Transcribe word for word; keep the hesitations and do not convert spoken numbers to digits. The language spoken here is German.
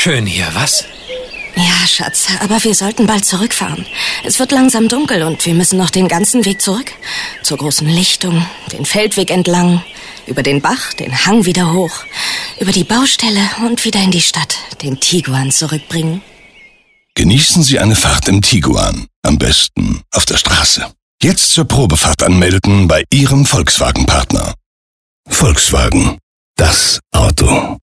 schön hier, was? Ja, Schatz, aber wir sollten bald zurückfahren. Es wird langsam dunkel und wir müssen noch den ganzen Weg zurück. Zur großen Lichtung, den Feldweg entlang, über den Bach, den Hang wieder hoch, über die Baustelle und wieder in die Stadt, den Tiguan zurückbringen. Genießen Sie eine Fahrt im Tiguan, am besten auf der Straße. Jetzt zur Probefahrt anmelden bei Ihrem Volkswagen-Partner. Volkswagen, das Auto.